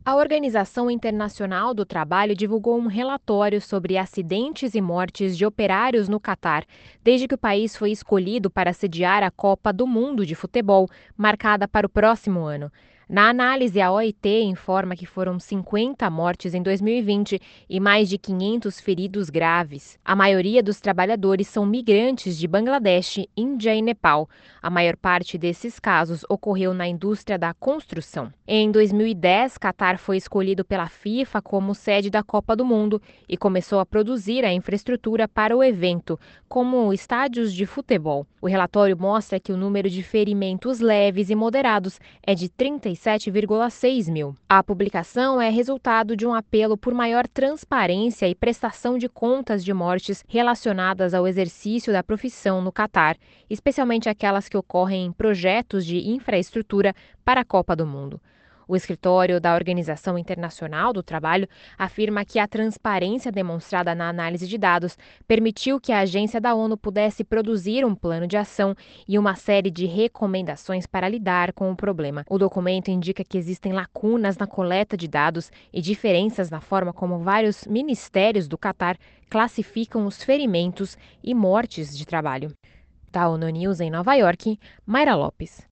A Organização Internacional do Trabalho divulgou um relatório sobre acidentes e mortes de operários no Catar, desde que o país foi escolhido para sediar a Copa do Mundo de Futebol, marcada para o próximo ano. Na análise, a OIT informa que foram 50 mortes em 2020 e mais de 500 feridos graves. A maioria dos trabalhadores são migrantes de Bangladesh, Índia e Nepal. A maior parte desses casos ocorreu na indústria da construção. Em 2010, Catar foi escolhido pela FIFA como sede da Copa do Mundo e começou a produzir a infraestrutura para o evento, como estádios de futebol. O relatório mostra que o número de ferimentos leves e moderados é de 37,6 mil. A publicação é resultado de um apelo por maior transparência e prestação de contas de mortes relacionadas ao exercício da profissão no Catar, especialmente aquelas que ocorrem em projetos de infraestrutura para a Copa do Mundo. O escritório da Organização Internacional do Trabalho afirma que a transparência demonstrada na análise de dados permitiu que a agência da ONU pudesse produzir um plano de ação e uma série de recomendações para lidar com o problema. O documento indica que existem lacunas na coleta de dados e diferenças na forma como vários ministérios do Catar classificam os ferimentos e mortes de trabalho. Da ONU News em Nova York, Mayra Lopes.